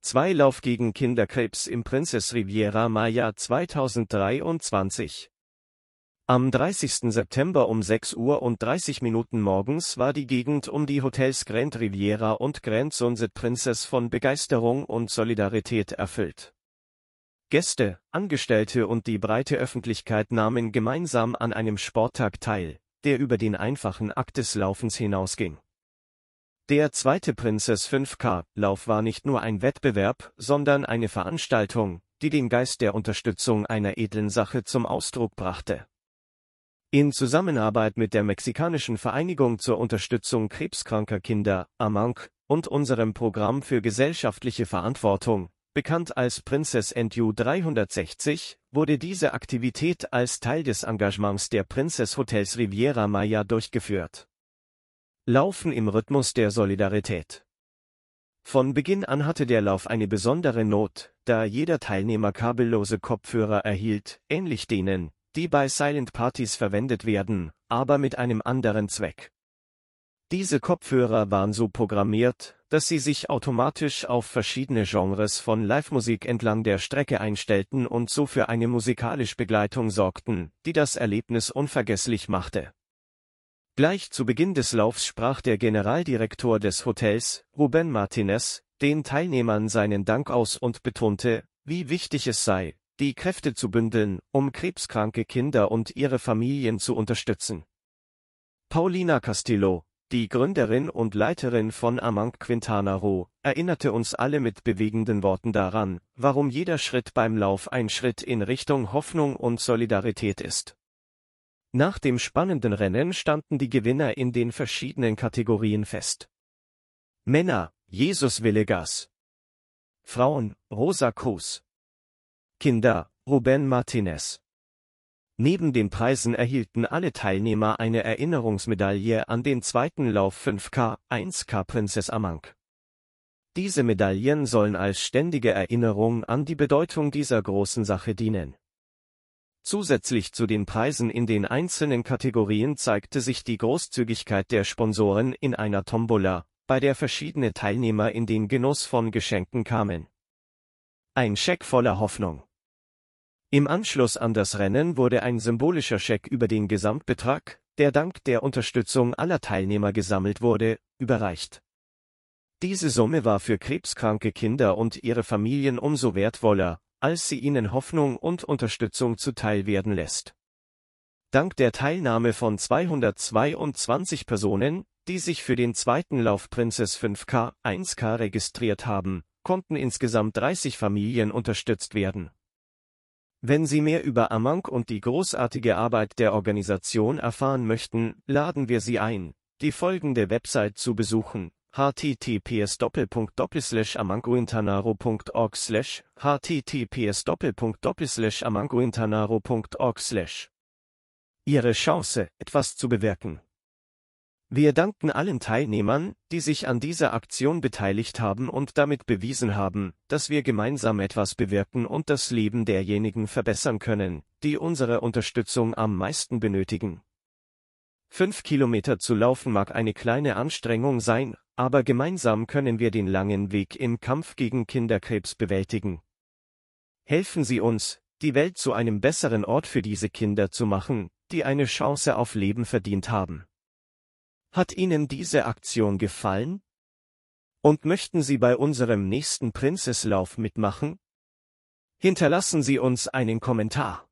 2 Lauf gegen Kinderkrebs im Princess Riviera Maya 2023. Am 30. September um 6:30 Uhr morgens war die Gegend um die Hotels Grand Riviera und Grand Sunset Princess von Begeisterung und Solidarität erfüllt. Gäste, Angestellte und die breite Öffentlichkeit nahmen gemeinsam an einem Sporttag teil, der über den einfachen Akt des Laufens hinausging. Der zweite Princess 5K-Lauf war nicht nur ein Wettbewerb, sondern eine Veranstaltung, die den Geist der Unterstützung einer edlen Sache zum Ausdruck brachte. In Zusammenarbeit mit der Mexikanischen Vereinigung zur Unterstützung krebskranker Kinder, AMANC, und unserem Programm für gesellschaftliche Verantwortung, bekannt als Princess NU 360, wurde diese Aktivität als Teil des Engagements der Princess Hotels Riviera Maya durchgeführt. Laufen im Rhythmus der Solidarität. Von Beginn an hatte der Lauf eine besondere Not, da jeder Teilnehmer kabellose Kopfhörer erhielt, ähnlich denen, die bei Silent Partys verwendet werden, aber mit einem anderen Zweck. Diese Kopfhörer waren so programmiert, dass sie sich automatisch auf verschiedene Genres von Live-Musik entlang der Strecke einstellten und so für eine musikalische Begleitung sorgten, die das Erlebnis unvergesslich machte. Gleich zu Beginn des Laufs sprach der Generaldirektor des Hotels, Rubén Martínez, den Teilnehmern seinen Dank aus und betonte, wie wichtig es sei, die Kräfte zu bündeln, um krebskranke Kinder und ihre Familien zu unterstützen. Paulina Castillo, die Gründerin und Leiterin von AMANC Quintana Roo, erinnerte uns alle mit bewegenden Worten daran, warum jeder Schritt beim Lauf ein Schritt in Richtung Hoffnung und Solidarität ist. Nach dem spannenden Rennen standen die Gewinner in den verschiedenen Kategorien fest. Männer, Jesus Villegas. Frauen, Rosa Cruz. Kinder, Rubén Martínez. Neben den Preisen erhielten alle Teilnehmer eine Erinnerungsmedaille an den zweiten Lauf 5K, 1K Princess AMANC. Diese Medaillen sollen als ständige Erinnerung an die Bedeutung dieser großen Sache dienen. Zusätzlich zu den Preisen in den einzelnen Kategorien zeigte sich die Großzügigkeit der Sponsoren in einer Tombola, bei der verschiedene Teilnehmer in den Genuss von Geschenken kamen. Ein Scheck voller Hoffnung. Im Anschluss an das Rennen wurde ein symbolischer Scheck über den Gesamtbetrag, der dank der Unterstützung aller Teilnehmer gesammelt wurde, überreicht. Diese Summe war für krebskranke Kinder und ihre Familien umso wertvoller, als sie ihnen Hoffnung und Unterstützung zuteilwerden lässt. Dank der Teilnahme von 222 Personen, die sich für den zweiten Lauf Princess 5K, 1K registriert haben, konnten insgesamt 30 Familien unterstützt werden. Wenn Sie mehr über AMANC und die großartige Arbeit der Organisation erfahren möchten, laden wir Sie ein, die folgende Website zu besuchen: https://amancoquintanaro.org/ https://amancoquintanaro.org/. Ihre Chance, etwas zu bewirken. Wir danken allen Teilnehmern, die sich an dieser Aktion beteiligt haben und damit bewiesen haben, dass wir gemeinsam etwas bewirken und das Leben derjenigen verbessern können, die unsere Unterstützung am meisten benötigen. 5 Kilometer zu laufen mag eine kleine Anstrengung sein, aber gemeinsam können wir den langen Weg im Kampf gegen Kinderkrebs bewältigen. Helfen Sie uns, die Welt zu einem besseren Ort für diese Kinder zu machen, die eine Chance auf Leben verdient haben. Hat Ihnen diese Aktion gefallen? Und möchten Sie bei unserem nächsten Princess-Lauf mitmachen? Hinterlassen Sie uns einen Kommentar.